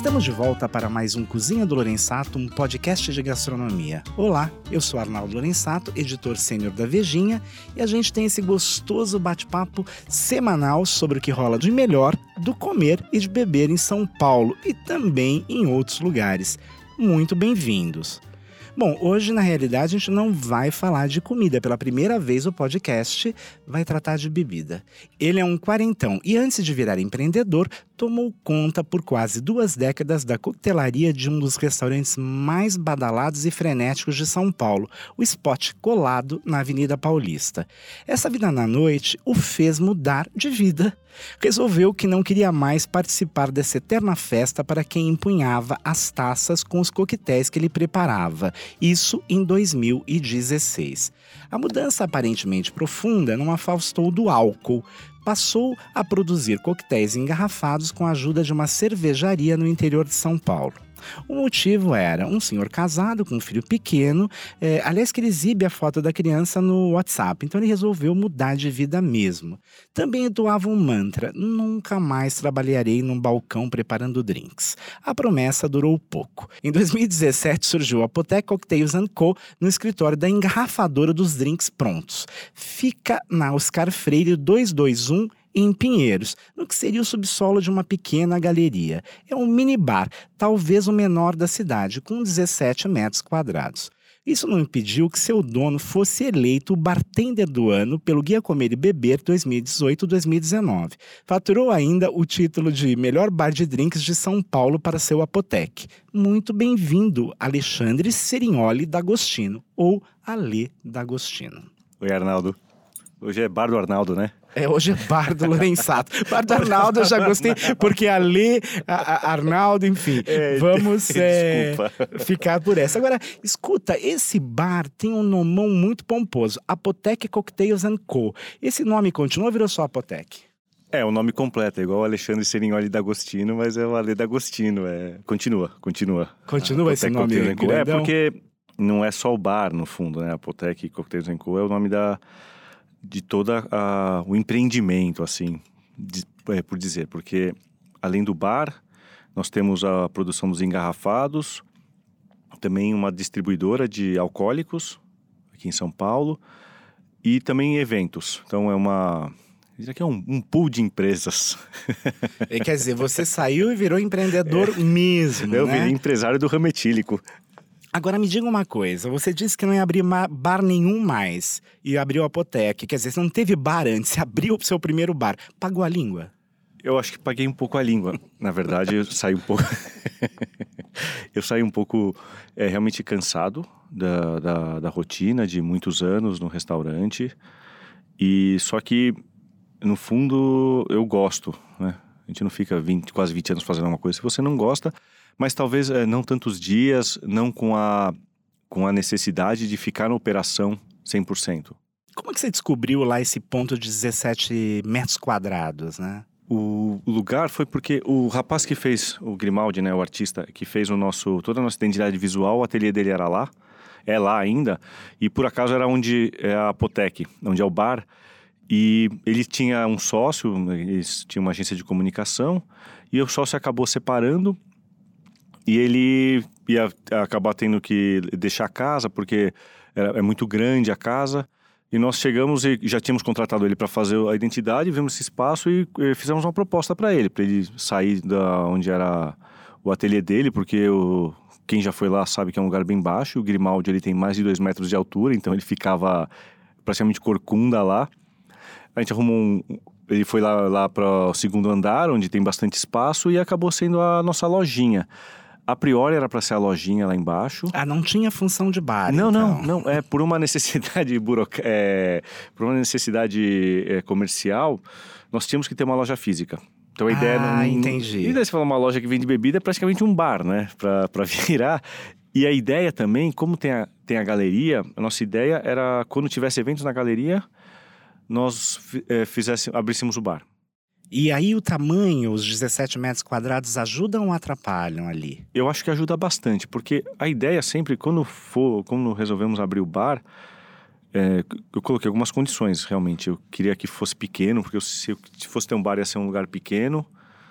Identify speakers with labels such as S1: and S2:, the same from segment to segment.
S1: Estamos de volta para mais um Cozinha do Lorenzato, um podcast de gastronomia. Olá, eu sou Arnaldo Lorenzato, editor sênior da Vejinha, e a gente tem esse gostoso bate-papo semanal sobre o que rola de melhor do comer e de beber em São Paulo e também em outros lugares. Muito bem-vindos! Bom, hoje na realidade a gente não vai falar de comida. Pela primeira vez o podcast vai tratar de bebida. Ele é um quarentão e antes de virar empreendedor, tomou conta por quase 2 décadas da coquetelaria de um dos restaurantes mais badalados e frenéticos de São Paulo, o Spot Colado na Avenida Paulista. Essa vida na noite o fez mudar de vida. Resolveu que não queria mais participar dessa eterna festa para quem empunhava as taças com os coquetéis que ele preparava. Isso em 2016. A mudança aparentemente profunda não afastou do álcool. Passou a produzir coquetéis engarrafados com a ajuda de uma cervejaria no interior de São Paulo. O motivo era um senhor casado com um filho pequeno, aliás que ele exibe a foto da criança no WhatsApp, então ele resolveu mudar de vida mesmo. Também doava um mantra: nunca mais trabalharei num balcão preparando drinks. A promessa durou pouco. Em 2017 surgiu a Apotec Cocktails & Co. no escritório da engarrafadora dos drinks prontos. Fica na Oscar Freire 221, em Pinheiros, no que seria o subsolo de uma pequena galeria. É um minibar, talvez o menor da cidade, com 17 metros quadrados. Isso não impediu que seu dono fosse eleito o bartender do ano pelo Guia Comer e Beber 2018-2019. Faturou ainda o título de melhor bar de drinks de São Paulo para seu Apotec. Muito bem-vindo, Alexandre Serignoli D'Agostino, ou Ale D'Agostino.
S2: Oi, Arnaldo. Hoje é bar do Arnaldo, né?
S1: Hoje é bar do Lorenzato. Bar do Arnaldo eu já gostei, porque Arnaldo, enfim, vamos ficar por essa. Agora, escuta, esse bar tem um nomão muito pomposo, Apotec Cocktails & Co. Esse nome continua ou virou só Apotec?
S2: É, o nome completo, é igual o Alexandre Serignoli D'Agostino, mas é o Ale D'Agostino, Continua.
S1: Continua esse nome grandão?
S2: É porque não é só o bar, no fundo, né? Apotec Cocktails & Co. é o nome de todo o empreendimento, assim, por dizer. Porque, além do bar, nós temos a produção dos engarrafados, também uma distribuidora de alcoólicos, aqui em São Paulo, e também eventos. Então, isso aqui é um pool de empresas.
S1: Quer dizer, você saiu e virou empreendedor mesmo,
S2: Eu
S1: né?
S2: virei empresário do ramo etílico.
S1: Agora me diga uma coisa, você disse que não ia abrir bar nenhum mais e abriu a Apotec, quer dizer, você não teve bar antes, você abriu o seu primeiro bar, pagou a língua?
S2: Eu acho que paguei um pouco a língua, na verdade eu saí um pouco, realmente cansado da rotina de muitos anos no restaurante, e só que no fundo eu gosto, né? A gente não fica quase 20 anos fazendo uma coisa se você não gosta. Mas talvez não tantos dias, não com a necessidade de ficar na operação 100%.
S1: Como é que você descobriu lá esse ponto de 17 metros quadrados, né?
S2: O lugar foi porque o rapaz que fez, o Grimaldi, né, o artista, que fez toda a nossa identidade visual, o ateliê dele era lá, é lá ainda, e por acaso era onde é a Apotec, onde é o bar, e ele tinha um sócio, eles tinham uma agência de comunicação, e o sócio acabou separando. E ele ia acabar tendo que deixar a casa, porque é muito grande a casa. E nós chegamos e já tínhamos contratado ele para fazer a identidade, vimos esse espaço e fizemos uma proposta para ele sair da onde era o ateliê dele, porque quem já foi lá sabe que é um lugar bem baixo. O Grimaldi ele tem mais de 2 metros de altura, então ele ficava praticamente corcunda lá. A gente arrumou ele foi lá para o 2º andar, onde tem bastante espaço, e acabou sendo a nossa lojinha. A priori era para ser a lojinha lá embaixo.
S1: Ah, não tinha função de bar,
S2: Não,
S1: então.
S2: não. É por uma necessidade comercial, nós tínhamos que ter uma loja física. Então a ideia...
S1: entendi.
S2: E daí você fala uma loja que vende bebida, é praticamente um bar, né? Para virar. E a ideia também, como tem a galeria, a nossa ideia era, quando tivesse eventos na galeria, nós abríssemos o bar.
S1: E aí o tamanho, os 17 metros quadrados, ajudam ou atrapalham ali?
S2: Eu acho que ajuda bastante, porque a ideia sempre, quando resolvemos abrir o bar, eu coloquei algumas condições, realmente. Eu queria que fosse pequeno, porque se fosse ter um bar ia ser um lugar pequeno,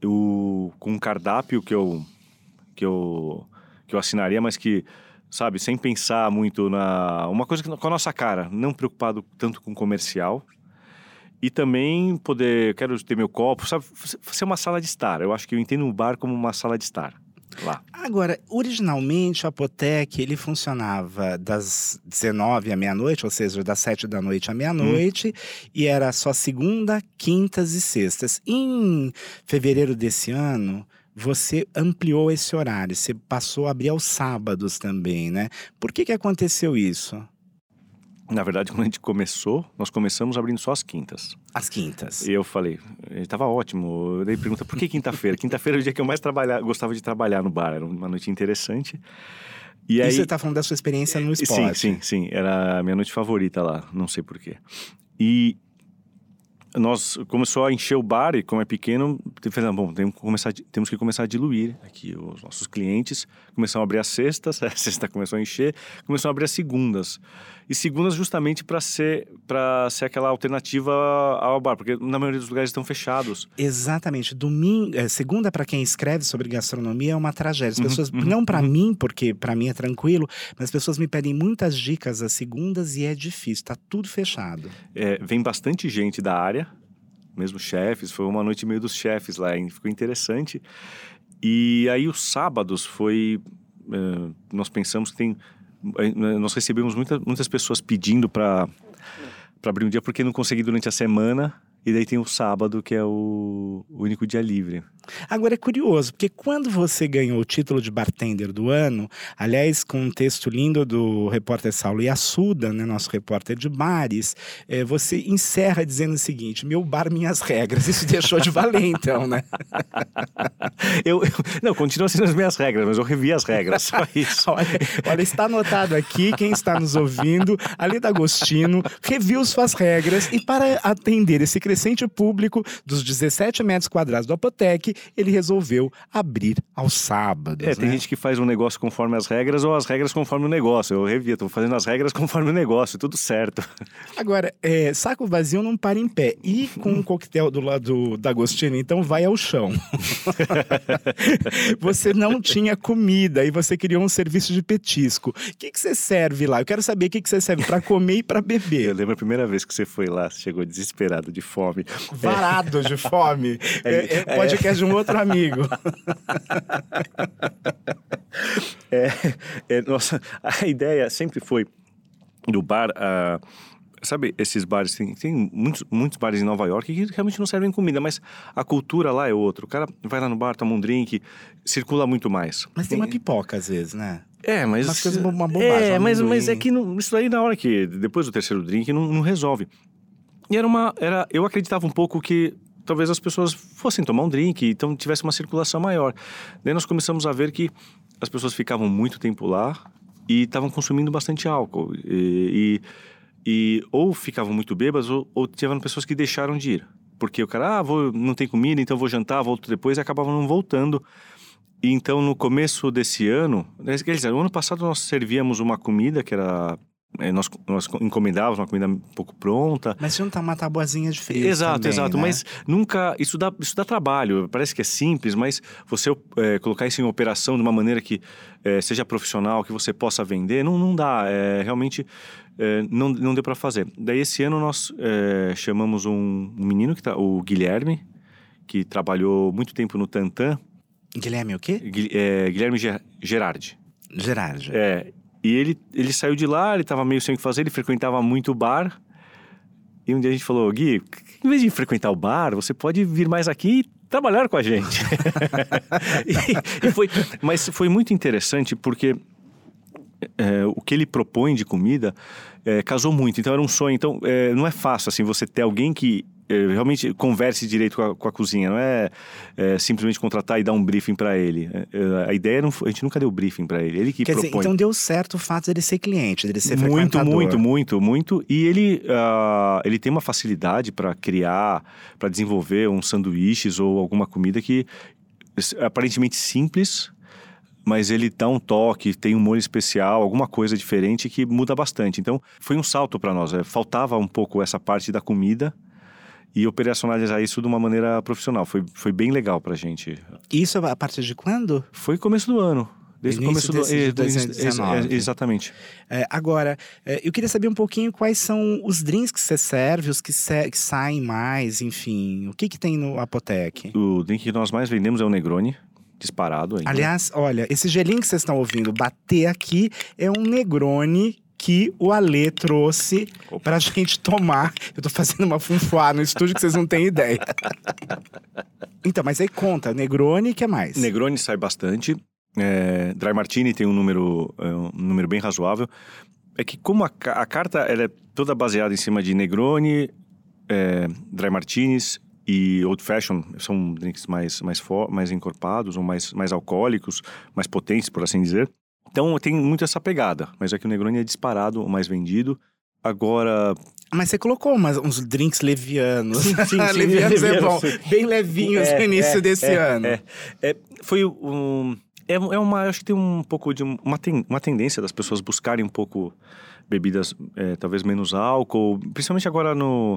S2: com um cardápio que eu assinaria, mas que, sabe, sem pensar muito uma coisa com a nossa cara, não preocupado tanto com comercial. E também quero ter meu copo, sabe, ser uma sala de estar. Eu acho que eu entendo o bar como uma sala de estar lá.
S1: Agora, originalmente, o Apotec, ele funcionava das 19 à meia-noite, ou seja, das 7 da noite à meia-noite, e era só segunda, quintas e sextas. Em fevereiro desse ano, você ampliou esse horário, você passou a abrir aos sábados também, né? Por que aconteceu isso?
S2: Na verdade, quando a gente nós começamos abrindo só as quintas.
S1: As quintas.
S2: E eu falei, estava ótimo. Eu dei pergunta, por que quinta-feira? Quinta-feira é o dia que eu mais gostava de trabalhar no bar. Era uma noite interessante. E aí,
S1: você está falando da sua experiência no esporte?
S2: Sim. Era a minha noite favorita lá, não sei porquê. E nós começou a encher o bar e como é pequeno, temos que começar a diluir aqui os nossos clientes. Começaram a abrir as sextas, a sexta começou a encher, começaram a abrir as segundas. E segundas justamente para ser aquela alternativa ao bar, porque na maioria dos lugares estão fechados.
S1: Exatamente. Segunda, para quem escreve sobre gastronomia, é uma tragédia. As pessoas, não para mim, porque para mim é tranquilo, mas as pessoas me pedem muitas dicas às segundas e é difícil, tá tudo fechado.
S2: Vem bastante gente da área, mesmo chefes, foi uma noite meio dos chefes lá, ficou interessante. E aí os sábados nós pensamos que nós recebemos muitas pessoas pedindo para abrir um dia porque não consegui durante a semana. E daí tem o sábado, que é o único dia livre.
S1: Agora é curioso, porque quando você ganhou o título de bartender do ano, aliás, com um texto lindo do repórter Saulo Yassuda, né, nosso repórter de bares, você encerra dizendo o seguinte: meu bar, minhas regras. Isso deixou de valer, então, né?
S2: Não, continua sendo as minhas regras, mas eu revi as regras, só isso.
S1: Olha, está anotado aqui, quem está nos ouvindo, ali D'Agostino, reviu suas regras e para atender esse crescente público dos 17 metros quadrados do Apotec, ele resolveu abrir aos sábados.
S2: Tem gente que faz um negócio conforme as regras ou as regras conforme o negócio. Eu revi, estou fazendo as regras conforme o negócio, tudo certo.
S1: Agora, saco vazio não para em pé. E com um coquetel do lado do D'Agostino, então vai ao chão. Você não tinha comida e você criou um serviço de petisco. O que você serve lá? Eu quero saber o que você serve para comer e para beber.
S2: Eu lembro a primeira vez que você foi lá, você chegou desesperado de fome.
S1: Varado de fome. Podcast de um outro amigo.
S2: Nossa, a ideia sempre foi do bar. Sabe, esses bares, tem muitos bares em Nova York que realmente não servem comida, mas a cultura lá é outra. O cara vai lá no bar, toma um drink, circula muito mais.
S1: Mas tem uma pipoca às vezes, né?
S2: Mas...
S1: Uma bobagem.
S2: Mas é que isso aí na hora que, depois do terceiro drink, não resolve. E eu acreditava um pouco que talvez as pessoas fossem tomar um drink, então tivesse uma circulação maior. Daí nós começamos a ver que as pessoas ficavam muito tempo lá e estavam consumindo bastante álcool. E ou ficavam muito bêbadas ou tiveram pessoas que deixaram de ir. Porque o cara, não tem comida, então vou jantar, volto depois, e acabavam não voltando. E então no começo desse ano, quer dizer, no ano passado nós servíamos uma comida que era... Nós encomendávamos uma comida um pouco pronta.
S1: Mas juntar uma tabuazinha de frios.
S2: Exato,
S1: também, né?
S2: Mas nunca... Isso dá trabalho. Parece que é simples, mas você colocar isso em operação de uma maneira que seja profissional, que você possa vender, não dá. Realmente não deu para fazer. Daí esse ano nós chamamos um menino, o Guilherme, que trabalhou muito tempo no Tantan.
S1: Guilherme o quê?
S2: Guilherme Gerardi.
S1: Gerardi.
S2: E ele saiu de lá, ele estava meio sem o que fazer, ele frequentava muito o bar. E um dia a gente falou: Gui, em vez de frequentar o bar, você pode vir mais aqui e trabalhar com a gente. Mas foi muito interessante porque o que ele propõe de comida casou muito. Então era um sonho. Então não é fácil assim, você ter alguém que realmente converse direito com a cozinha. Não é simplesmente contratar e dar um briefing para ele. A ideia a gente nunca deu briefing para ele. Ele que propõe.
S1: Dizer, então deu certo o fato de ele ser cliente, de ele ser frequentador.
S2: Muito. E ele tem uma facilidade para criar, para desenvolver uns sanduíches ou alguma comida que é aparentemente simples, mas ele dá um toque, tem um molho especial, alguma coisa diferente que muda bastante. Então foi um salto para nós. Faltava um pouco essa parte da comida. e operacionalizar isso de uma maneira profissional. Foi bem legal pra gente.
S1: Isso a partir de quando?
S2: Foi começo do ano. Desde o começo
S1: de 2019.
S2: Exatamente.
S1: Agora, eu queria saber um pouquinho quais são os drinks que você serve, os que saem mais, enfim. O que tem no Apotec?
S2: O drink que nós mais vendemos é o Negroni, disparado ainda.
S1: Aliás, olha, esse gelinho que vocês estão ouvindo bater aqui é um Negroni que o Alê trouxe pra gente tomar. Eu tô fazendo uma funfuá no estúdio que vocês não têm ideia. Então, mas aí conta, Negroni, o que mais?
S2: Negroni sai bastante. Dry Martini tem um número bem razoável. É que como a carta ela é toda baseada em cima de Negroni, Dry Martinis e Old Fashion, são drinks mais encorpados ou mais alcoólicos, mais potentes, por assim dizer. Então tem muito essa pegada, mas é que o Negroni é disparado, o mais vendido. Agora...
S1: Mas você colocou uns drinks levianos.
S2: Sim,
S1: levianos é bom, bem levinhos no início desse ano.
S2: Foi acho que tem um pouco de uma tendência das pessoas buscarem um pouco bebidas, talvez menos álcool, principalmente agora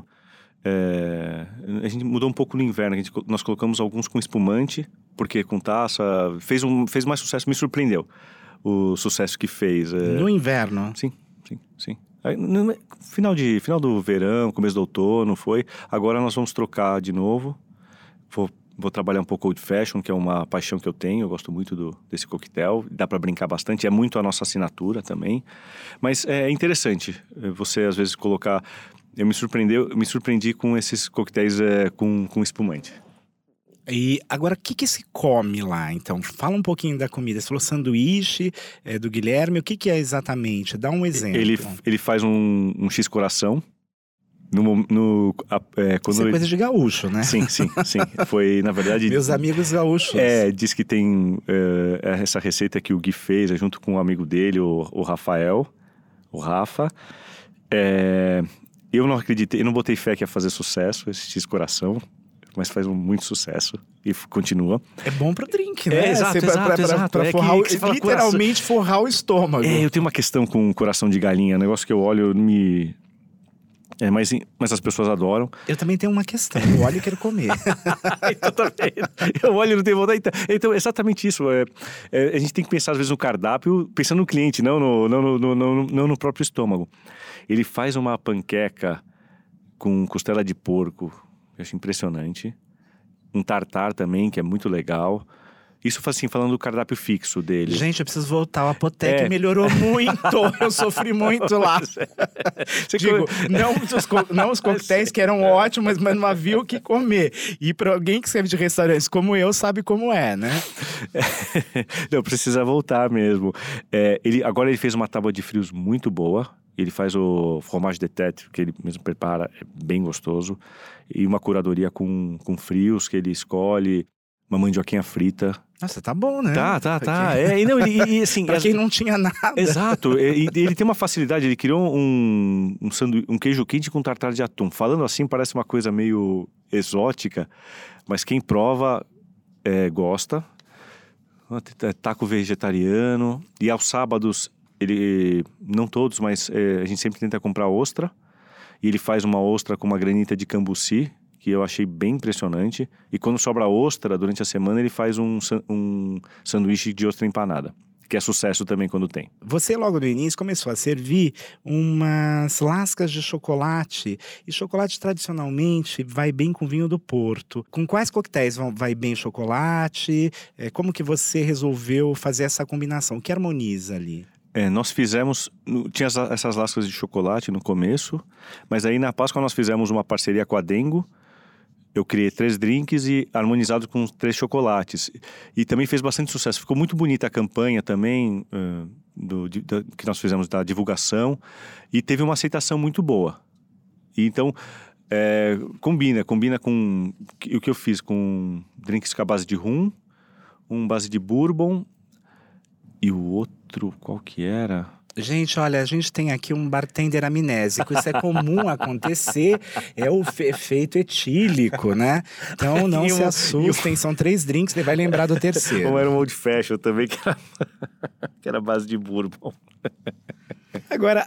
S2: a gente mudou um pouco no inverno, nós colocamos alguns com espumante, porque com taça fez mais sucesso, me surpreendeu o sucesso que fez.
S1: No inverno?
S2: Sim. Aí, no final do verão, começo do outono agora nós vamos trocar de novo, vou trabalhar um pouco Old Fashion, que é uma paixão que eu tenho. Eu gosto muito desse coquetel. Dá para brincar bastante. É muito a nossa assinatura também. Mas é interessante você, às vezes, colocar... Eu me surpreendi com esses coquetéis com espumante.
S1: E agora, o que se come lá, então? Fala um pouquinho da comida. Você falou sanduíche do Guilherme. O que é exatamente? Dá um exemplo.
S2: Ele faz um X-coração.
S1: Isso é coisa de gaúcho, né?
S2: Sim. Foi, na verdade...
S1: Meus amigos gaúchos.
S2: Diz que tem essa receita que o Gui fez, junto com um amigo dele, o Rafael, o Rafa. Eu não acreditei, eu não botei fé que ia fazer sucesso, esse X-coração, mas faz muito sucesso e continua.
S1: É bom pro drink, né?
S2: Exato.
S1: Pra forrar, literalmente forrar o estômago.
S2: Eu tenho uma questão com coração de galinha, negócio que eu olho mas as pessoas adoram.
S1: Eu também tenho uma questão, eu olho e quero comer.
S2: Então, também. Eu olho e não tenho vontade. Então, exatamente isso. A gente tem que pensar, às vezes, no cardápio, pensando no cliente, não no próprio estômago. Ele faz uma panqueca com costela de porco, eu acho impressionante. Um tartar também, que é muito legal. Isso, assim, falando do cardápio fixo dele.
S1: Gente, eu preciso voltar. O Apotec melhorou muito. Eu sofri muito lá. Digo, não os coquetéis que eram ótimos, mas não havia o que comer. E para alguém que serve de restaurantes como eu, sabe como é, né?
S2: Não, precisa voltar mesmo. Agora ele fez uma tábua de frios muito boa. Ele faz o fromage de tête, que ele mesmo prepara, é bem gostoso. E uma curadoria com frios que ele escolhe. Uma mandioquinha frita.
S1: Nossa, tá bom, né?
S2: Tá. Assim,
S1: pra quem não tinha nada.
S2: Exato. Ele tem uma facilidade. Ele criou um queijo quente com tartar de atum. Falando assim, parece uma coisa meio exótica. Mas quem prova, gosta. Taco vegetariano. E aos sábados, não todos, mas a gente sempre tenta comprar ostra. E ele faz uma ostra com uma granita de cambuci, que eu achei bem impressionante. E quando sobra ostra, durante a semana, ele faz um sanduíche de ostra empanada, que é sucesso também quando tem.
S1: Você, logo no início, começou a servir umas lascas de chocolate. E chocolate, tradicionalmente, vai bem com vinho do Porto. Com quais coquetéis vai bem chocolate? Como que você resolveu fazer essa combinação? O que harmoniza ali?
S2: Nós fizemos... Tinha essas lascas de chocolate no começo, mas aí na Páscoa nós fizemos uma parceria com a Dengo. Eu criei 3 drinks e harmonizados com 3 chocolates. E também fez bastante sucesso. Ficou muito bonita a campanha também, que nós fizemos da divulgação. E teve uma aceitação muito boa. E então, combina com o que eu fiz com drinks com a base de rum, base de bourbon e o outro, qual que era?
S1: Gente, olha, a gente tem aqui um bartender amnésico. Isso é comum acontecer, é o efeito etílico, né? Então não se assustem, são 3 drinks, você vai lembrar do terceiro.
S2: Ou era um Old Fashion também, que era base de bourbon.
S1: Agora,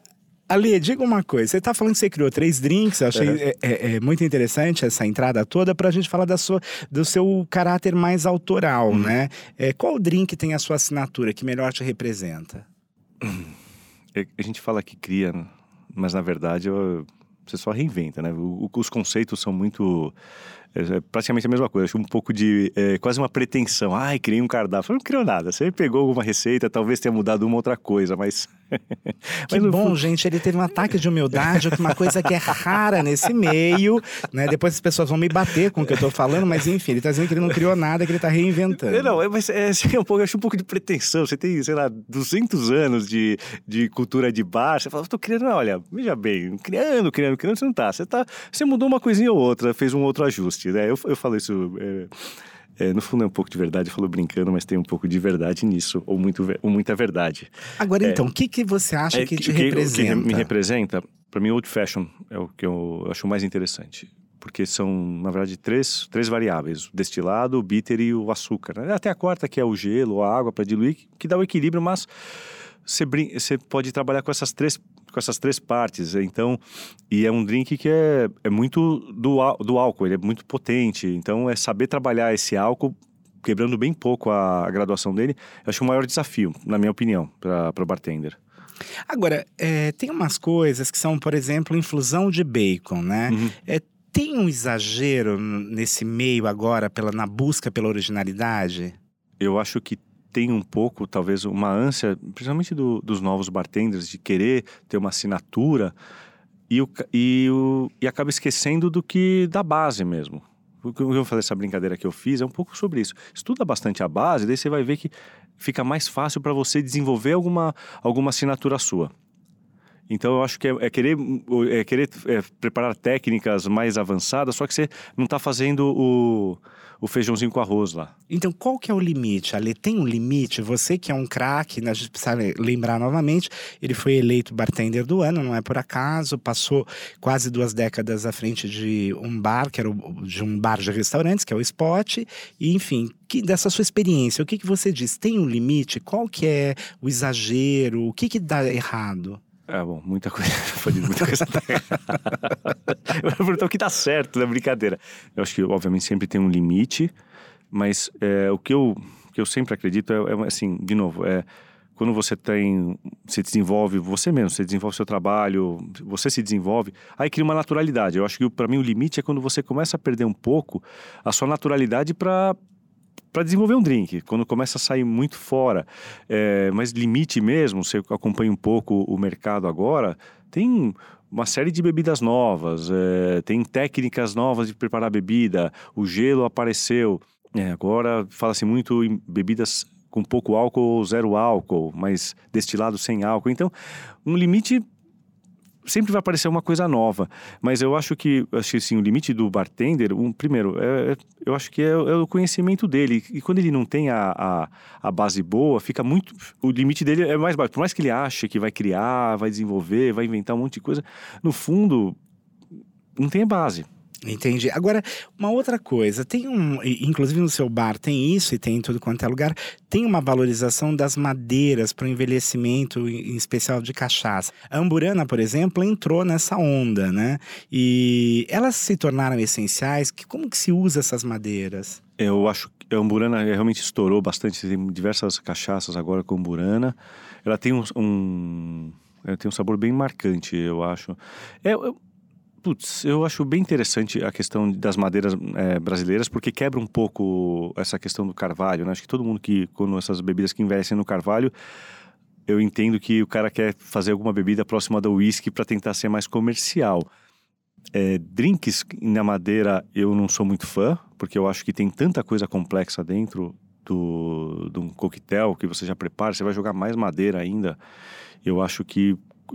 S1: Ali, diga uma coisa, você tá falando que você criou 3 drinks, eu achei muito interessante essa entrada toda pra gente falar do seu caráter mais autoral, né? Qual drink tem a sua assinatura que melhor te representa?
S2: A gente fala que cria, mas na verdade você só reinventa, né? Os conceitos são muito... praticamente a mesma coisa, acho um pouco de... quase uma pretensão. Ai, criei um cardápio. Não criou nada, você pegou alguma receita, talvez tenha mudado uma outra coisa, mas...
S1: Que bom, gente, ele teve um ataque de humildade, uma coisa que é rara nesse meio, né? Depois as pessoas vão me bater com o que eu tô falando, mas enfim, ele tá dizendo que ele não criou nada, que ele tá reinventando.
S2: Não, mas acho um pouco de pretensão. Você tem, sei lá, 200 anos de cultura de bar, você fala, eu tô criando, olha, veja bem, criando, você não tá. Você mudou uma coisinha ou outra, fez um outro ajuste, né? Eu falo isso... no fundo é um pouco de verdade, eu falo brincando, mas tem um pouco de verdade nisso, ou muita verdade.
S1: Agora então, o que você acha que te representa?
S2: O que me representa, para mim, Old Fashion é o que eu acho mais interessante. Porque são, na verdade, três variáveis. O destilado, o bitter e o açúcar, né? Até a quarta, que é o gelo, a água para diluir, que dá o equilíbrio, mas você pode trabalhar com essas três partes. Então, e é um drink que é muito do álcool, ele é muito potente. Então, é saber trabalhar esse álcool, quebrando bem pouco a graduação dele. Eu acho o maior desafio, na minha opinião, para o bartender.
S1: Agora, tem umas coisas que são, por exemplo, infusão de bacon, né? Tem um exagero nesse meio agora, na busca pela originalidade?
S2: Eu acho que tem um pouco, talvez, uma ânsia, principalmente dos novos bartenders, de querer ter uma assinatura e acaba esquecendo da base mesmo. O que eu falei, essa brincadeira que eu fiz, é um pouco sobre isso. Estuda bastante a base, daí você vai ver que fica mais fácil para você desenvolver alguma assinatura sua. Então eu acho que é querer preparar técnicas mais avançadas, só que você não está fazendo o feijãozinho com arroz lá.
S1: Então qual que é o limite? Ali tem um limite? Você que é um craque, a gente precisa lembrar novamente, ele foi eleito bartender do ano, não é por acaso, passou quase 2 décadas à frente de um bar, de um bar de restaurantes, que é o Spot, e enfim, dessa sua experiência, o que você diz? Tem um limite? Qual que é o exagero? O que dá errado?
S2: Bom, muita coisa. Muita coisa. Eu vou perguntar o que dá certo na brincadeira. Eu acho que, obviamente, sempre tem um limite, mas o que eu sempre acredito assim, de novo, quando você desenvolve você mesmo, você desenvolve seu trabalho, você se desenvolve, aí cria uma naturalidade. Eu acho que, para mim, o limite é quando você começa a perder um pouco a sua naturalidade para desenvolver um drink, quando começa a sair muito fora. Mas limite mesmo, você acompanha um pouco o mercado agora, tem uma série de bebidas novas, tem técnicas novas de preparar bebida, o gelo apareceu. Agora fala-se muito em bebidas com pouco álcool ou zero álcool, mas destilado sem álcool. Então, um limite... sempre vai aparecer uma coisa nova, mas eu acho que assim, o limite do bartender, primeiro, eu acho que é o conhecimento dele, e quando ele não tem a base boa, fica muito, o limite dele é mais baixo, por mais que ele ache que vai criar, vai desenvolver, vai inventar um monte de coisa, no fundo, não tem base.
S1: Entendi. Agora, uma outra coisa, inclusive no seu bar tem isso e tem em tudo quanto é lugar, tem uma valorização das madeiras para o envelhecimento, em especial de cachaça. A Amburana, por exemplo, entrou nessa onda, né? E elas se tornaram essenciais. Como que se usa essas madeiras?
S2: Eu acho que a Amburana realmente estourou bastante, tem diversas cachaças agora com Amburana. Ela tem um sabor bem marcante, eu acho. Eu acho bem interessante a questão das madeiras brasileiras, porque quebra um pouco essa questão do carvalho, né? Acho que todo mundo quando essas bebidas que envelhecem no carvalho, eu entendo que o cara quer fazer alguma bebida próxima do whisky para tentar ser mais comercial. Drinks na madeira eu não sou muito fã, porque eu acho que tem tanta coisa complexa dentro de um coquetel que você já prepara, você vai jogar mais madeira ainda. Eu acho que...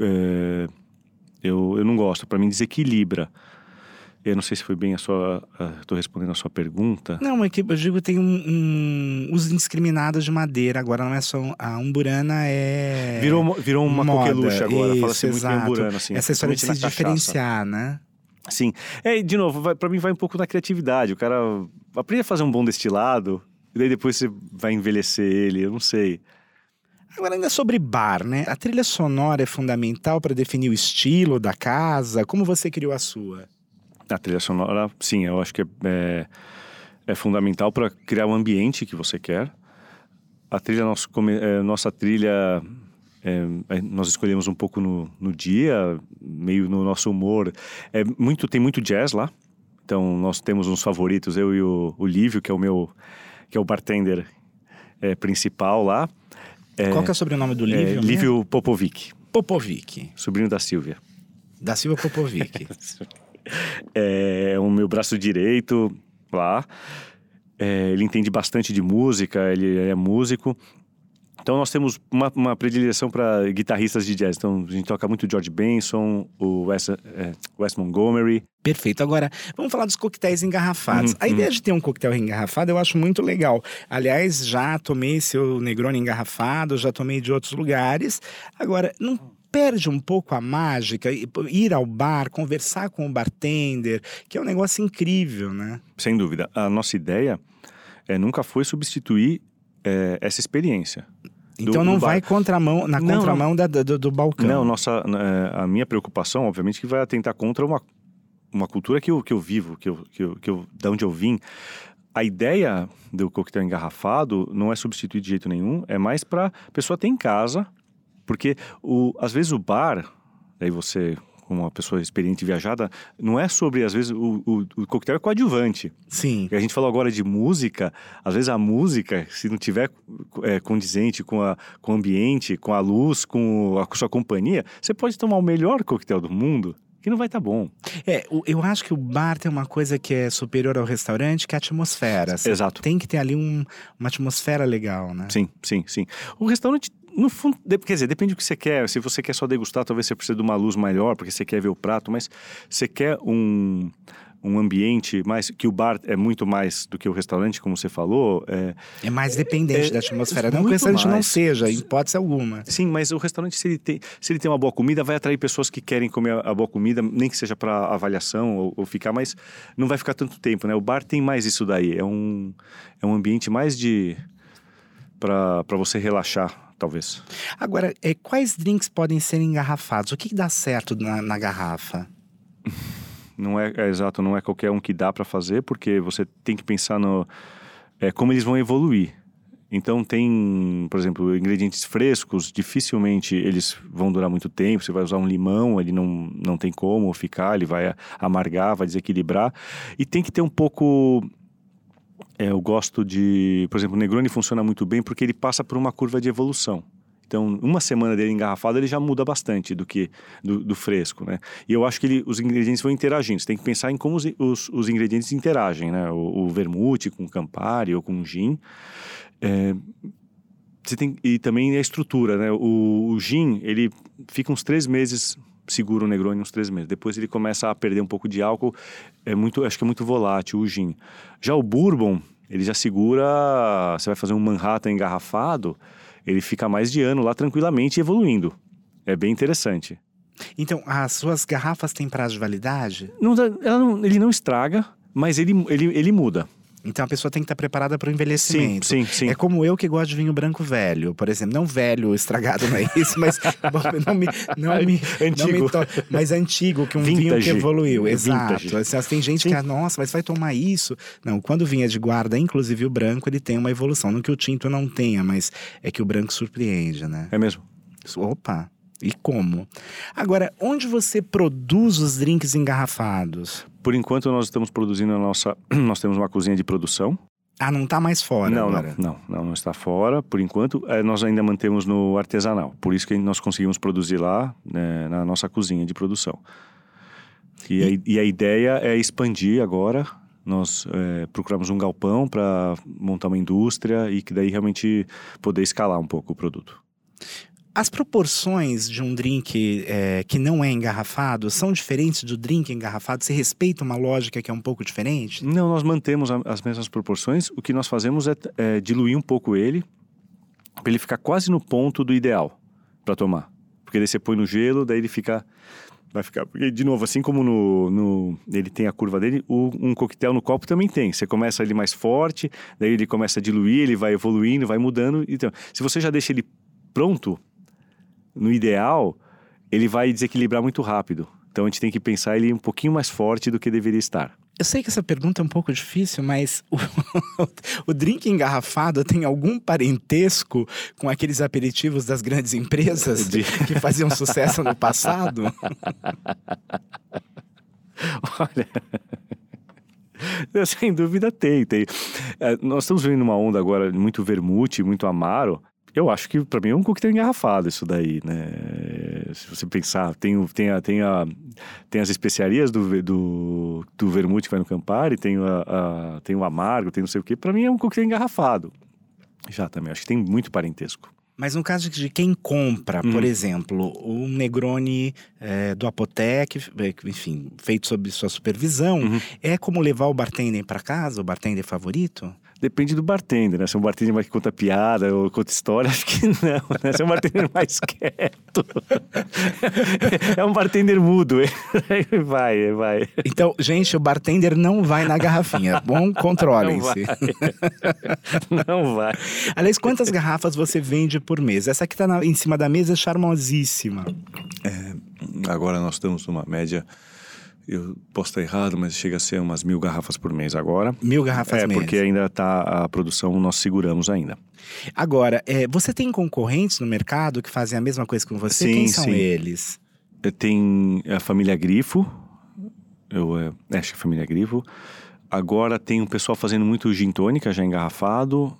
S2: Eu não gosto, para mim desequilibra. Eu não sei se foi bem estou respondendo a sua pergunta.
S1: Não, é que eu digo tem os indiscriminados de madeira, agora não é só a Amburana,
S2: Virou uma coqueluche agora, fala-se muito em Amburana. Assim,
S1: essa história de se diferenciar, né?
S2: Sim, de novo, para mim vai um pouco na criatividade, o cara aprende a fazer um bom destilado, e daí depois você vai envelhecer ele, eu não sei.
S1: Agora, ainda sobre bar, né? A trilha sonora é fundamental para definir o estilo da casa. Como você criou a sua?
S2: A trilha sonora, sim, eu acho que é fundamental para criar o ambiente que você quer. A trilha, nossa trilha, nós escolhemos um pouco no dia, meio no nosso humor. Tem muito jazz lá. Então, nós temos uns favoritos, eu e o Lívio, que é o bartender principal lá.
S1: Qual que é o sobrenome do Lívio?
S2: Lívio Popovic.
S1: Popovic.
S2: Sobrinho da Silvia.
S1: Da Silvia Popovic.
S2: É o meu braço direito lá. Ele entende bastante de música, ele é músico. Então nós temos uma predileção para guitarristas de jazz. Então a gente toca muito George Benson, o Wes Montgomery.
S1: Perfeito. Agora, vamos falar dos coquetéis engarrafados. A ideia de ter um coquetel engarrafado eu acho muito legal. Aliás, já tomei seu Negroni engarrafado, já tomei de outros lugares. Agora, não perde um pouco a mágica, ir ao bar, conversar com o bartender, que é um negócio incrível, né?
S2: Sem dúvida. A nossa ideia nunca foi substituir essa experiência.
S1: Então não vai contramão do balcão.
S2: Não, a minha preocupação, obviamente, que vai atentar contra uma cultura que eu vivo, da onde eu vim. A ideia do coquetel engarrafado não é substituir de jeito nenhum, é mais para a pessoa ter em casa, porque às vezes o bar, aí você, como uma pessoa experiente e viajada, não é sobre, às vezes, o coquetel é coadjuvante.
S1: Sim.
S2: E a gente falou agora de música, às vezes a música, se não tiver condizente com o ambiente, com a luz, com a sua companhia, você pode tomar o melhor coquetel do mundo, que não vai estar bom.
S1: Eu acho que o bar tem uma coisa que é superior ao restaurante, que é a atmosfera.
S2: Exato.
S1: Tem que ter ali uma atmosfera legal, né?
S2: Sim. O restaurante, no fundo, quer dizer, depende do que você quer. Se você quer só degustar, talvez você precise de uma luz maior, porque você quer ver o prato, mas você quer um ambiente mais... Que o bar é muito mais do que o restaurante, como você falou.
S1: É mais dependente da atmosfera. Não que o restaurante não seja, em hipótese alguma.
S2: Sim, mas o restaurante, se ele tem uma boa comida, vai atrair pessoas que querem comer a boa comida, nem que seja para avaliação ou ficar, mas não vai ficar tanto tempo, né? O bar tem mais isso daí. É um ambiente mais para você relaxar, talvez.
S1: Agora, quais drinks podem ser engarrafados? O que dá certo na garrafa?
S2: Não exato, não é qualquer um que dá para fazer, porque você tem que pensar como eles vão evoluir. Então tem, por exemplo, ingredientes frescos, dificilmente eles vão durar muito tempo. Você vai usar um limão, ele não tem como ficar, ele vai amargar, vai desequilibrar. E tem que ter um pouco... eu gosto por exemplo, o Negroni funciona muito bem porque ele passa por uma curva de evolução. Então, uma semana dele engarrafado, ele já muda bastante do fresco, né? E eu acho que os ingredientes vão interagindo. Você tem que pensar em como os ingredientes interagem, né? O vermute com o Campari ou com o gin. E também a estrutura, né? O gin, ele fica uns 3 meses... segura o Negroni uns 3 meses. Depois ele começa a perder um pouco de álcool. Acho que é muito volátil o gin. Já o bourbon, ele já segura... Você vai fazer um Manhattan engarrafado, ele fica mais de ano lá tranquilamente evoluindo. É bem interessante.
S1: Então, as suas garrafas têm prazo de validade?
S2: Ele não estraga, mas ele muda.
S1: Então a pessoa tem que estar preparada para o envelhecimento.
S2: Sim.
S1: É como eu que gosto de vinho branco velho, por exemplo. Não velho, estragado, não é isso, mas mas antigo, que
S2: vintage,
S1: vinho que evoluiu. Exato.
S2: Vintage.
S1: Tem gente que, nossa, mas vai tomar isso? Não, quando o vinho é de guarda, inclusive o branco, ele tem uma evolução. Não que o tinto não tenha, mas é que o branco surpreende, né?
S2: É mesmo.
S1: Opa! E como? Agora, onde você produz os drinks engarrafados?
S2: Por enquanto, nós estamos produzindo nós temos uma cozinha de produção.
S1: Ah, não está mais fora agora?
S2: Não está fora. Por enquanto, nós ainda mantemos no artesanal. Por isso que nós conseguimos produzir lá, né, na nossa cozinha de produção. E a ideia é expandir agora. Nós procuramos um galpão para montar uma indústria e que daí realmente poder escalar um pouco o produto.
S1: As proporções de um drink que não é engarrafado são diferentes do drink engarrafado? Você respeita uma lógica que é um pouco diferente?
S2: Não, nós mantemos as mesmas proporções. O que nós fazemos é diluir um pouco ele, para ele ficar quase no ponto do ideal para tomar. Porque daí você põe no gelo, daí ele vai ficar... Porque, de novo, assim como ele tem a curva dele, um coquetel no copo também tem. Você começa ele mais forte, daí ele começa a diluir, ele vai evoluindo, vai mudando. Então, se você já deixa ele pronto, no ideal, ele vai desequilibrar muito rápido. Então a gente tem que pensar ele um pouquinho mais forte do que deveria estar.
S1: Eu sei que essa pergunta é um pouco difícil, mas o drink engarrafado tem algum parentesco com aqueles aperitivos das grandes empresas que faziam sucesso no passado?
S2: Olha, sem dúvida tem. Nós estamos vivendo uma onda agora muito vermute, muito amaro. Eu acho que para mim é um coquetel engarrafado isso daí, né? Se você pensar, tem as especiarias do vermute que vai no Campari, tem o amargo, tem não sei o quê. Para mim é um coquetel engarrafado. Já também, acho que tem muito parentesco.
S1: Mas no caso de quem compra, por exemplo, um Negroni do Apotheke, enfim, feito sob sua supervisão, é como levar o bartender para casa, o bartender favorito?
S2: Depende do bartender, né? Se é um bartender mais que conta piada ou conta história, acho que não, né? Se é um bartender mais quieto, é um bartender mudo, vai.
S1: Então, gente, o bartender não vai na garrafinha, bom? Controlem-se.
S2: Não vai.
S1: Aliás, quantas garrafas você vende por mês? Essa que tá em cima da mesa é charmosíssima.
S2: Agora nós estamos numa média... Eu posso estar errado, mas chega a ser umas 1.000 garrafas por mês agora.
S1: 1.000 garrafas mês.
S2: Porque ainda está a produção, nós seguramos ainda.
S1: Agora, você tem concorrentes no mercado que fazem a mesma coisa com você?
S2: Sim,
S1: Quem são
S2: sim.
S1: eles?
S2: Tem a família Grifo. Acho que a família Grifo. Agora tem um pessoal fazendo muito gin tônica já engarrafado.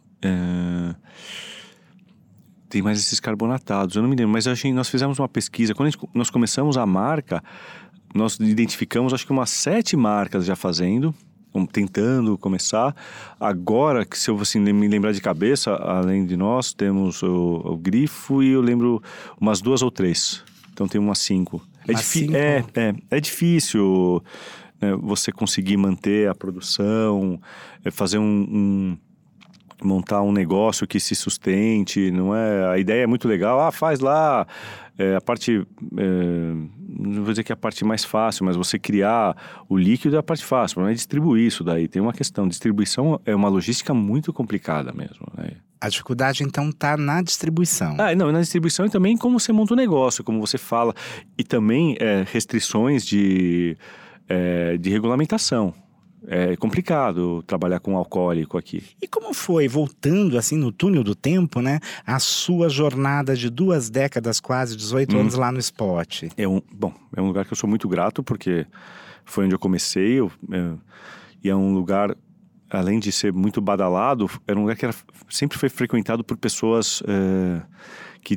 S2: Tem mais esses carbonatados, eu não me lembro. Mas nós fizemos uma pesquisa. Quando nós começamos a marca... Nós identificamos, acho que umas 7 marcas já fazendo, tentando começar. Agora, se eu assim, me lembrar de cabeça, além de nós, temos o Grifo e eu lembro umas 2 ou 3. Então tem umas 5. É difícil, né, você conseguir manter a produção, fazer montar um negócio que se sustente, não é? A ideia é muito legal, faz lá, a parte, não vou dizer que é a parte mais fácil, mas você criar o líquido é a parte fácil, não é distribuir isso daí, tem uma questão, distribuição é uma logística muito complicada mesmo, né?
S1: A dificuldade, então, está na distribuição.
S2: Não, na distribuição e também como você monta o negócio, como você fala, e também restrições de regulamentação. É complicado trabalhar com alcoólico aqui.
S1: E como foi, voltando assim no túnel do tempo, né? A sua jornada de 2 décadas, quase 18 anos lá no Spot?
S2: É um lugar que eu sou muito grato, porque foi onde eu comecei. E é um lugar, além de ser muito badalado, era um lugar que sempre foi frequentado por pessoas que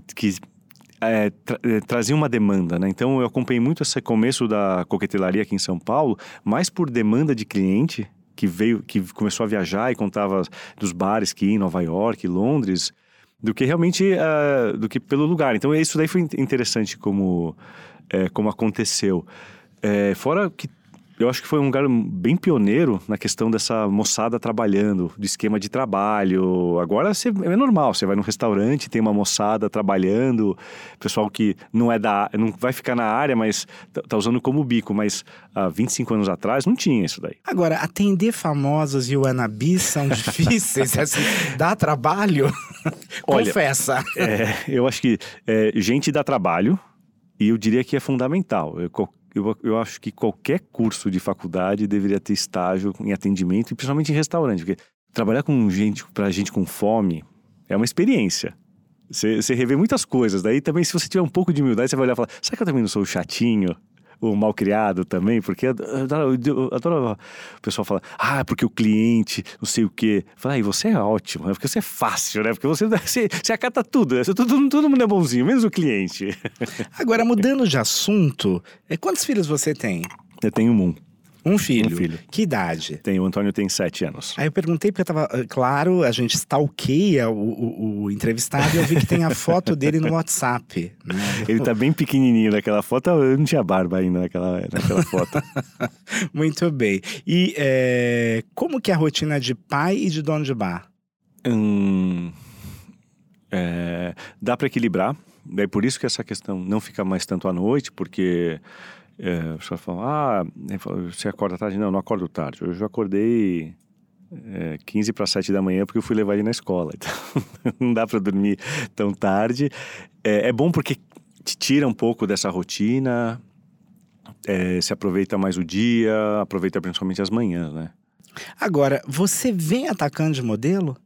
S2: trazia uma demanda, né? Então eu acompanhei muito esse começo da coquetelaria aqui em São Paulo, mais por demanda de cliente que começou a viajar e contava dos bares que ia em Nova York, Londres, do que realmente do que pelo lugar. Então isso daí foi interessante como aconteceu. Fora que eu acho que foi um lugar bem pioneiro na questão dessa moçada trabalhando, de esquema de trabalho. Agora é normal, você vai num restaurante, tem uma moçada trabalhando, pessoal que não vai ficar na área, mas tá usando como bico. Mas há 25 anos atrás não tinha isso daí.
S1: Agora, atender famosos e wannabes são difíceis? Assim, dá trabalho?
S2: Olha,
S1: confessa.
S2: Eu acho que gente dá trabalho e eu diria que é fundamental. Eu acho que qualquer curso de faculdade deveria ter estágio em atendimento, e principalmente em restaurante, porque trabalhar pra gente com fome é uma experiência. Você revê muitas coisas, daí também se você tiver um pouco de humildade, você vai olhar e falar, será que eu também não sou o chatinho? O malcriado também? Porque eu adoro o pessoal falar, porque o cliente, não sei o quê. Fala, e você é ótimo, né? Porque você é fácil, né? Porque você acata tudo, né? Todo mundo é bonzinho, menos o cliente.
S1: Agora, mudando de assunto, quantos filhos você tem?
S2: Eu tenho
S1: Um filho?
S2: Um filho.
S1: Que idade?
S2: O Antônio tem 7 anos.
S1: Aí eu perguntei porque claro, a gente stalkeia o entrevistado e eu vi que tem a foto dele no WhatsApp, né?
S2: Ele tá bem pequenininho naquela foto, eu não tinha barba ainda naquela foto.
S1: Muito bem. E como que é a rotina de pai e de dono de bar?
S2: Dá para equilibrar, daí por isso que essa questão não fica mais tanto à noite, porque... a pessoa fala, você acorda tarde? Não acordo tarde. Eu já acordei 15 para 7 da manhã, porque eu fui levar ele na escola. Então, não dá para dormir tão tarde. É bom porque te tira um pouco dessa rotina, se aproveita mais o dia, aproveita principalmente as manhãs, né?
S1: Agora, você vem atacando de modelo?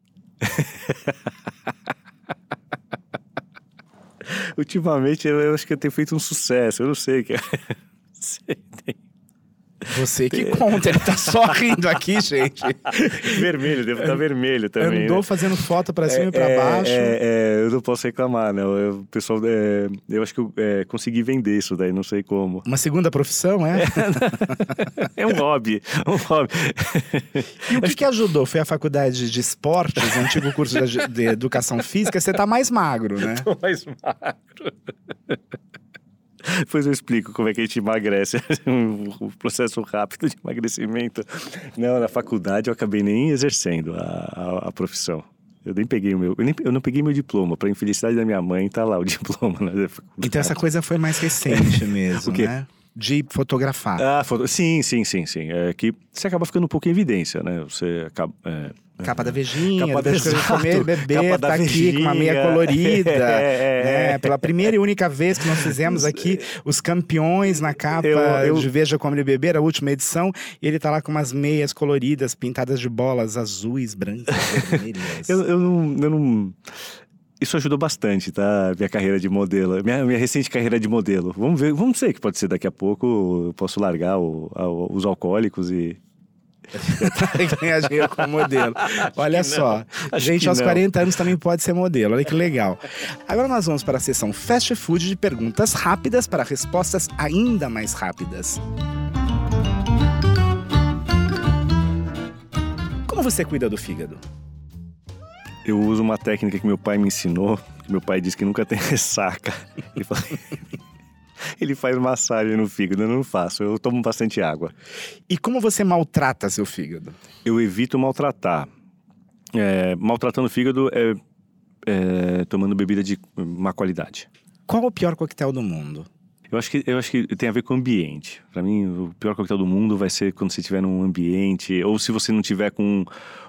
S2: Ultimamente, eu acho que eu tenho feito um sucesso. Eu não sei.
S1: Você que conta, ele tá só rindo aqui, gente.
S2: Vermelho, devo estar vermelho também.
S1: Andou fazendo foto pra cima e pra baixo.
S2: Eu não posso reclamar, não. Pessoal, eu acho que eu consegui vender isso daí, não sei como.
S1: Uma segunda profissão, é?
S2: É um hobby.
S1: E o que ajudou? Foi a faculdade de esportes, o antigo curso de educação física? Você tá mais magro, né?
S2: Tô mais magro. Depois eu explico como é que a gente emagrece, um processo rápido de emagrecimento. Não, na faculdade eu acabei nem exercendo a profissão. Eu nem peguei eu não peguei meu diploma. Para infelicidade da minha mãe, tá lá o diploma na faculdade.
S1: Então essa coisa foi mais recente mesmo,
S2: O quê?
S1: né? De fotografar.
S2: Sim. É que você acaba ficando um pouco em evidência, né? Você acaba...
S1: Capa da Vejinha,
S2: Capa
S1: depois que eu comer, bebê,
S2: Capa
S1: tá
S2: da
S1: aqui
S2: Vejinha.
S1: com uma meia colorida. Pela primeira e única vez que nós fizemos aqui os campeões na capa de Veja Como Ele Beber, a última edição, e ele tá lá com umas meias coloridas, pintadas de bolas azuis, brancas, vermelhas.
S2: Eu não... Isso ajudou bastante, tá? Minha carreira de modelo. Minha recente carreira de modelo. Vamos ver, vamos ver que pode ser daqui a pouco. Eu posso largar os alcoólicos e...
S1: ganhar dinheiro como modelo. Olha só, gente aos 40 anos também pode ser modelo, olha que legal. Agora nós vamos para a sessão Fast Food de perguntas rápidas para respostas ainda mais rápidas. Como você cuida do fígado?
S2: Eu uso uma técnica que meu pai me ensinou, que meu pai disse que nunca tem ressaca. Ele faz massagem no fígado, eu não faço, eu tomo bastante água.
S1: E como você maltrata seu fígado?
S2: Eu evito maltratar. Maltratando o fígado tomando bebida de má qualidade.
S1: Qual o pior coquetel do mundo?
S2: Eu acho que tem a ver com o ambiente. Pra mim, o pior coquetel do mundo vai ser quando você estiver num ambiente, ou se você não tiver com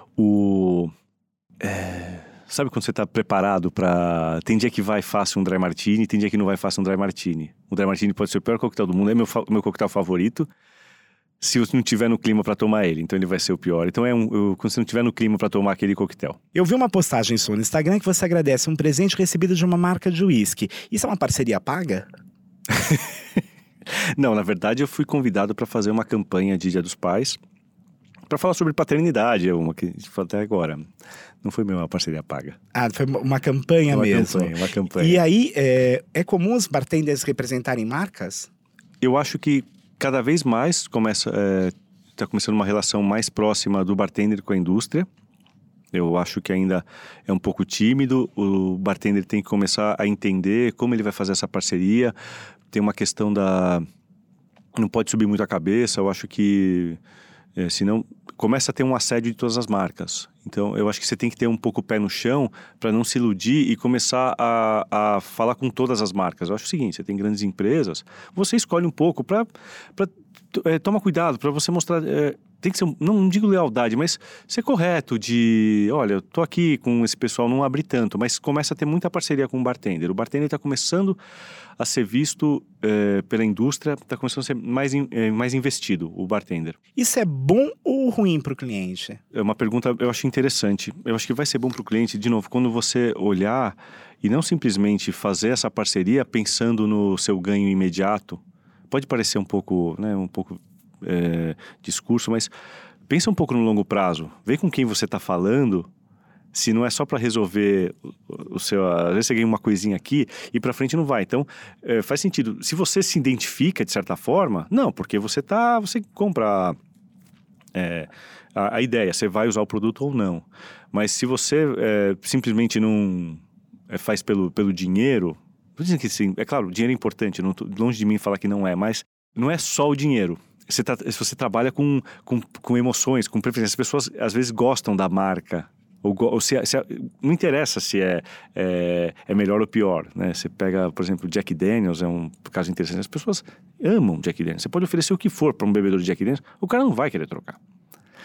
S2: sabe quando você tá preparado pra... Tem dia que vai fácil um dry martini, tem dia que não vai fácil um dry martini. O dry martini pode ser o pior coquetel do mundo, é meu coquetel favorito, se você não tiver no clima pra tomar ele, então ele vai ser o pior. Então quando você não tiver no clima pra tomar aquele coquetel.
S1: Eu vi uma postagem sua no Instagram que você agradece um presente recebido de uma marca de uísque. Isso é uma parceria paga?
S2: Não, na verdade eu fui convidado pra fazer uma campanha de Dia dos Pais, pra falar sobre paternidade, uma que a gente falou até agora. Não foi uma parceria paga.
S1: Foi uma campanha mesmo.
S2: Uma campanha.
S1: E aí, é comum os bartenders representarem marcas?
S2: Eu acho que cada vez mais está começando uma relação mais próxima do bartender com a indústria. Eu acho que ainda é um pouco tímido. O bartender tem que começar a entender como ele vai fazer essa parceria. Tem uma questão não pode subir muito a cabeça. Eu acho que... senão começa a ter um assédio de todas as marcas. Então eu acho que você tem que ter um pouco o pé no chão para não se iludir e começar a falar com todas as marcas. Eu acho o seguinte, você tem grandes empresas, você escolhe um pouco para tomar cuidado, para você mostrar... tem que ser, não digo lealdade, mas ser correto de... Olha, eu tô aqui com esse pessoal, não abri tanto, mas começa a ter muita parceria com o bartender. O bartender está começando a ser visto pela indústria, está começando a ser mais investido, o bartender.
S1: Isso é bom ou ruim para o cliente?
S2: É uma pergunta, eu acho interessante. Eu acho que vai ser bom para o cliente, de novo, quando você olhar e não simplesmente fazer essa parceria pensando no seu ganho imediato. Pode parecer um pouco, né, discurso, mas pensa um pouco no longo prazo. Vê com quem você está falando, se não é só para resolver o seu... Às vezes você ganha uma coisinha aqui e para frente não vai. Então, faz sentido. Se você se identifica, de certa forma, não, porque você compra a ideia, você vai usar o produto ou não. Mas se você simplesmente não faz pelo dinheiro... Vou dizer que sim, é claro, o dinheiro é importante, não tô longe de mim falar que não é, mas não é só o dinheiro. Se você trabalha com emoções, com preferências, as pessoas às vezes gostam da marca, ou não interessa se é melhor ou pior, né? Você pega, por exemplo, Jack Daniels, é um caso interessante, as pessoas amam Jack Daniels. Você pode oferecer o que for para um bebedor de Jack Daniels, o cara não vai querer trocar.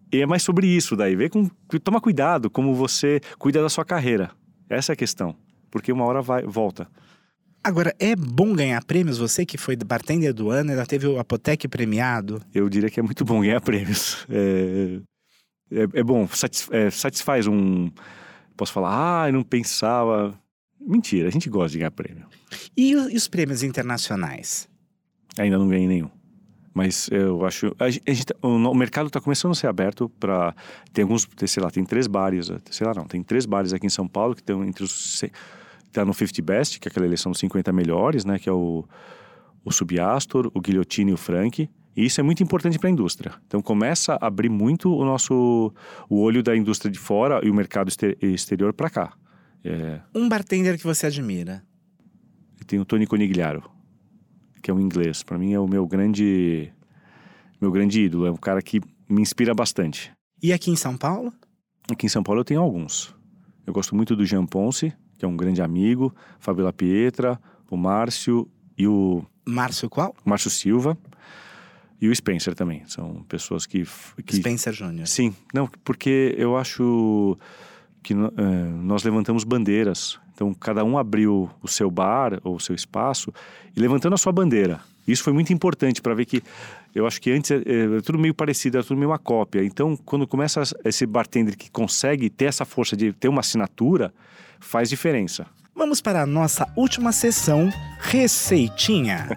S2: E é mais sobre isso daí. Toma cuidado como você cuida da sua carreira. Essa é a questão. Porque uma hora volta.
S1: Agora, é bom ganhar prêmios? Você que foi bartender do ano, ainda teve o Apotec premiado.
S2: Eu diria que é muito bom ganhar prêmios. É bom, satisfaz Posso falar, eu não pensava... Mentira, a gente gosta de ganhar prêmio.
S1: E os prêmios internacionais?
S2: Ainda não ganhei nenhum. Mas eu acho... o mercado está começando a ser aberto para... Tem alguns, sei lá, tem 3 bares... Tem 3 bares aqui em São Paulo que estão entre os... Está no 50 Best, que é aquela eleição dos 50 melhores, né? Que é o Subiastor, o Guillotine e o Frank. E isso é muito importante para a indústria. Então começa a abrir muito o olho da indústria de fora e o mercado exterior para cá.
S1: Um bartender que você admira?
S2: Tem o Tony Conigliaro, que é um inglês. Para mim é o meu grande ídolo. É um cara que me inspira bastante.
S1: E aqui em São Paulo?
S2: Aqui em São Paulo eu tenho alguns. Eu gosto muito do Jean Ponce, que é um grande amigo. Fábio La Pietra, o Márcio e o...
S1: Márcio qual?
S2: Márcio Silva. E o Spencer também. São pessoas que...
S1: Spencer Júnior.
S2: Sim. Não, porque eu acho que nós levantamos bandeiras. Então, cada um abriu o seu bar ou o seu espaço e levantando a sua bandeira. Isso foi muito importante para ver que... Eu acho que antes era tudo meio parecido, era tudo meio uma cópia. Então, quando começa esse bartender que consegue ter essa força de ter uma assinatura, faz diferença.
S1: Vamos para a nossa última sessão, Receitinha.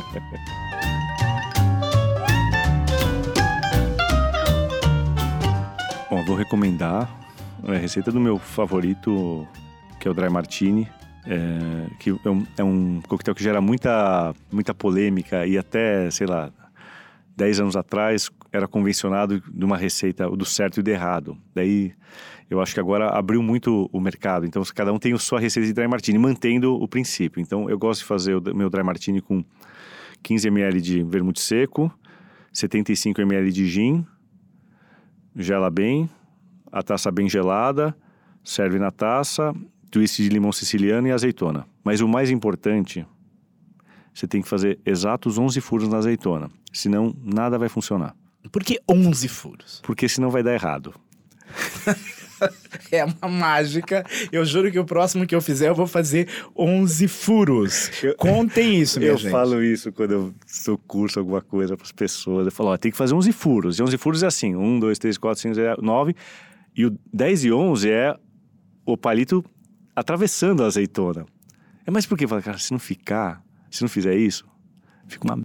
S2: Bom, vou recomendar a receita do meu favorito, que é o Dry Martini, que é um coquetel que gera muita polêmica e até, sei lá, 10 anos atrás era convencionado de uma receita do certo e do errado. Daí eu acho que agora abriu muito o mercado, então cada um tem a sua receita de Dry Martini, mantendo o princípio. Então eu gosto de fazer o meu Dry Martini com 15 ml de vermute seco, 75 ml de gin, gela bem, a taça bem gelada, serve na taça, twist de limão siciliano e azeitona. Mas o mais importante, você tem que fazer exatos 11 furos na azeitona, senão nada vai funcionar.
S1: Por que 11 furos?
S2: Porque senão vai dar errado.
S1: É uma mágica. Eu juro que o próximo que eu fizer, eu vou fazer 11 furos. Contem isso, minha gente.
S2: Eu falo isso quando eu dou curso, alguma coisa para as pessoas. Eu falo, tem que fazer 11 furos. E 11 furos é assim, 1, 2, 3, 4, 5, 6, 9. E o 10 e 11 é o palito atravessando a azeitona. Mas por que? Cara, se não fizer isso, fica uma...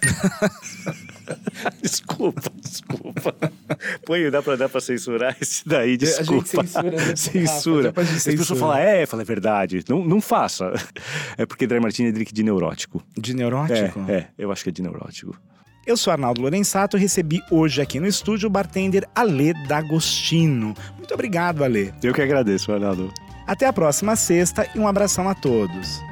S2: Desculpa. Põe, dá pra censurar esse daí, desculpa.
S1: A gente
S2: censura. As pessoas falam, é verdade. Não faça. É porque Dry Martini é drink de neurótico.
S1: De neurótico?
S2: Eu acho que é de neurótico.
S1: Eu sou Arnaldo Lorenzato e recebi hoje aqui no estúdio o bartender Alê D'Agostino. Muito obrigado, Alê.
S2: Eu que agradeço, Arnaldo.
S1: Até a próxima sexta e um abração a todos.